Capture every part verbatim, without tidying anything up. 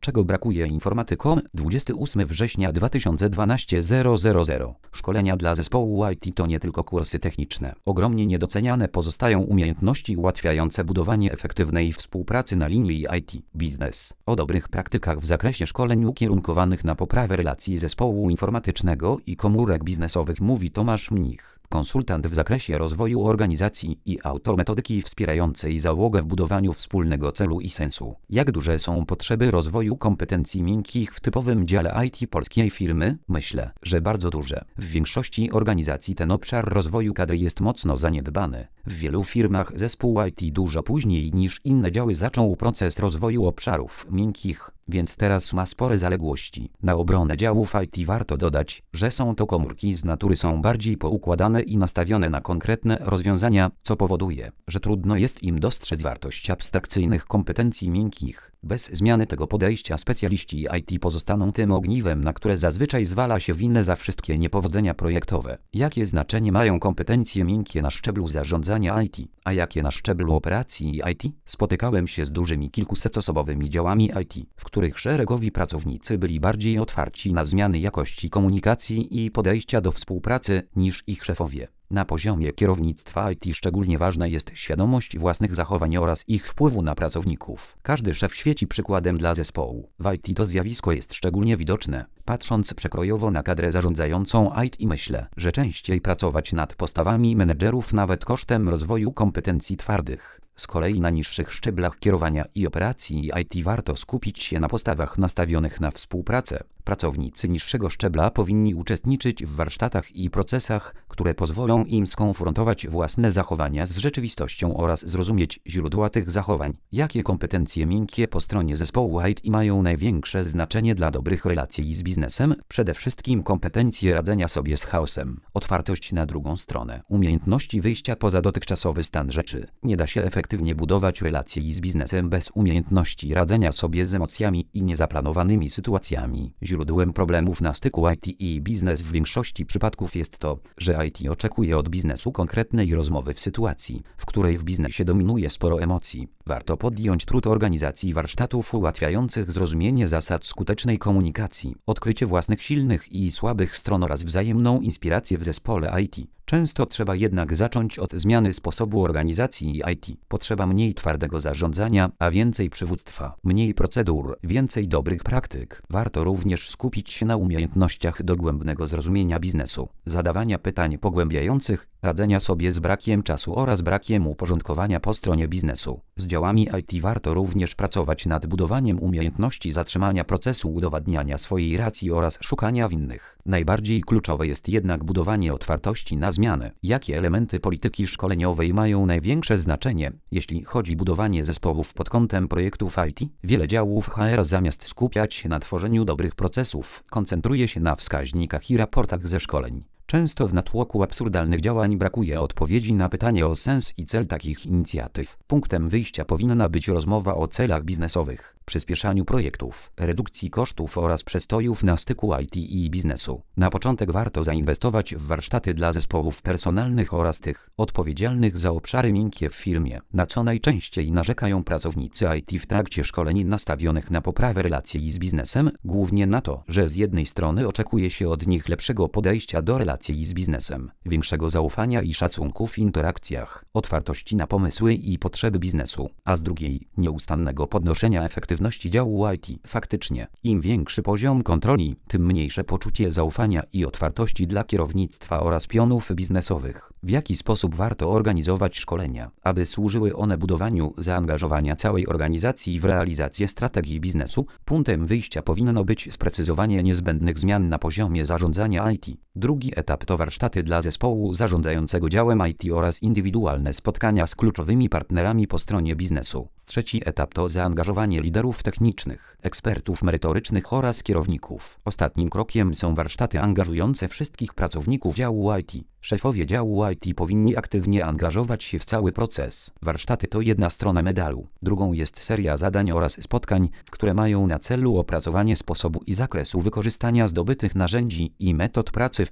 czego brakuje informatykom, dwudziestego ósmego września dwa tysiące dwunastego. Szkolenia dla zespołu I T to nie tylko kursy techniczne. Ogromnie niedoceniane pozostają umiejętności ułatwiające budowanie efektywnej współpracy na linii I T biznes. O dobrych praktykach w zakresie szkoleń ukierunkowanych na poprawę relacji zespołu informatycznego i komórek biznesowych mówi Tomasz Mnich, konsultant w zakresie rozwoju organizacji i autor metodyki wspierającej załogę w budowaniu wspólnego celu i sensu. Jak duże są potrzeby rozwoju kompetencji miękkich w typowym dziale I T polskiej firmy? Myślę, że bardzo duże. W większości organizacji ten obszar rozwoju kadry jest mocno zaniedbany. W wielu firmach zespół I T dużo później niż inne działy zaczął proces rozwoju obszarów miękkich, więc teraz ma spore zaległości. Na obronę działów I T warto dodać, że są to komórki z natury są bardziej poukładane i nastawione na konkretne rozwiązania, co powoduje, że trudno jest im dostrzec wartość abstrakcyjnych kompetencji miękkich. Bez zmiany tego podejścia specjaliści I T pozostaną tym ogniwem, na które zazwyczaj zwala się winę za wszystkie niepowodzenia projektowe. Jakie znaczenie mają kompetencje miękkie na szczeblu zarządzania I T, a jakie na szczeblu operacji I T? Spotykałem się z dużymi kilkusetosobowymi działami I T, w których szeregowi pracownicy byli bardziej otwarci na zmiany jakości komunikacji i podejścia do współpracy niż ich szefowie. Na poziomie kierownictwa I T szczególnie ważna jest świadomość własnych zachowań oraz ich wpływu na pracowników. Każdy szef świeci przykładem dla zespołu. W I T to zjawisko jest szczególnie widoczne. Patrząc przekrojowo na kadrę zarządzającą I T myślę, że częściej pracować nad postawami menedżerów nawet kosztem rozwoju kompetencji twardych. Z kolei na niższych szczeblach kierowania i operacji I T warto skupić się na postawach nastawionych na współpracę. Pracownicy niższego szczebla powinni uczestniczyć w warsztatach i procesach, które pozwolą im skonfrontować własne zachowania z rzeczywistością oraz zrozumieć źródła tych zachowań. Jakie kompetencje miękkie po stronie zespołu I T mają największe znaczenie dla dobrych relacji z biznesem? Przede wszystkim kompetencje radzenia sobie z chaosem, otwartość na drugą stronę, umiejętności wyjścia poza dotychczasowy stan rzeczy. Nie da się efektywnie budować relacji z biznesem bez umiejętności radzenia sobie z emocjami i niezaplanowanymi sytuacjami. Źródłem problemów na styku I T i biznes w większości przypadków jest to, że I T oczekuje od biznesu konkretnej rozmowy w sytuacji, w której w biznesie dominuje sporo emocji. Warto podjąć trud organizacji warsztatów ułatwiających zrozumienie zasad skutecznej komunikacji, odkrycie własnych silnych i słabych stron oraz wzajemną inspirację w zespole I T. Często trzeba jednak zacząć od zmiany sposobu organizacji I T. Potrzeba mniej twardego zarządzania, a więcej przywództwa, mniej procedur, więcej dobrych praktyk. Warto również skupić się na umiejętnościach dogłębnego zrozumienia biznesu, zadawania pytań pogłębiających, radzenia sobie z brakiem czasu oraz brakiem uporządkowania po stronie biznesu. Z działami I T warto również pracować nad budowaniem umiejętności zatrzymania procesu udowadniania swojej racji oraz szukania winnych. Najbardziej kluczowe jest jednak budowanie otwartości na zmianę. Jakie elementy polityki szkoleniowej mają największe znaczenie, jeśli chodzi o budowanie zespołów pod kątem projektów I T? Wiele działów H R zamiast skupiać się na tworzeniu dobrych procesów, koncentruje się na wskaźnikach i raportach ze szkoleń. Często w natłoku absurdalnych działań brakuje odpowiedzi na pytanie o sens i cel takich inicjatyw. Punktem wyjścia powinna być rozmowa o celach biznesowych, przyspieszaniu projektów, redukcji kosztów oraz przestojów na styku I T i biznesu. Na początek warto zainwestować w warsztaty dla zespołów personalnych oraz tych odpowiedzialnych za obszary miękkie w firmie, na co najczęściej narzekają pracownicy I T w trakcie szkoleń nastawionych na poprawę relacji z biznesem, głównie na to, że z jednej strony oczekuje się od nich lepszego podejścia do relacji z biznesem, większego zaufania i szacunku w interakcjach, otwartości na pomysły i potrzeby biznesu, a z drugiej nieustannego podnoszenia efektywności działu I T. Faktycznie, im większy poziom kontroli, tym mniejsze poczucie zaufania i otwartości dla kierownictwa oraz pionów biznesowych. W jaki sposób warto organizować szkolenia, aby służyły one budowaniu zaangażowania całej organizacji w realizację strategii biznesu? Punktem wyjścia powinno być sprecyzowanie niezbędnych zmian na poziomie zarządzania I T. Drugi etap to warsztaty dla zespołu zarządzającego działem I T oraz indywidualne spotkania z kluczowymi partnerami po stronie biznesu. Trzeci etap to zaangażowanie liderów technicznych, ekspertów merytorycznych oraz kierowników. Ostatnim krokiem są warsztaty angażujące wszystkich pracowników działu I T. Szefowie działu I T powinni aktywnie angażować się w cały proces. Warsztaty to jedna strona medalu, drugą jest seria zadań oraz spotkań, które mają na celu opracowanie sposobu i zakresu wykorzystania zdobytych narzędzi i metod pracy w praktyce.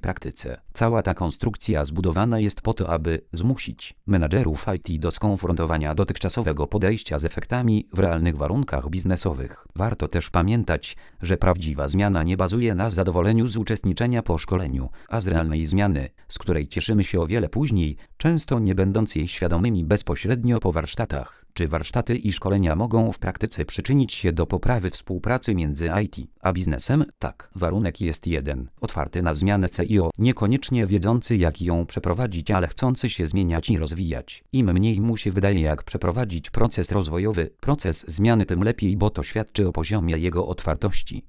praktyczce. Cała ta konstrukcja zbudowana jest po to, aby zmusić menadżerów I T do skonfrontowania dotychczasowego podejścia z efektami w realnych warunkach biznesowych. Warto też pamiętać, że prawdziwa zmiana nie bazuje na zadowoleniu z uczestniczenia po szkoleniu, a z realnej zmiany, z której cieszymy się o wiele później, często nie będąc jej świadomymi bezpośrednio po warsztatach. Czy warsztaty i szkolenia mogą w praktyce przyczynić się do poprawy współpracy między I T a biznesem? Tak. Warunek jest jeden. Otwarty na zmianę C I O, niekoniecznie wiedzący jak ją przeprowadzić, ale chcący się zmieniać i rozwijać. Im mniej mu się wydaje jak przeprowadzić proces rozwojowy, proces zmiany, tym lepiej, bo to świadczy o poziomie jego otwartości.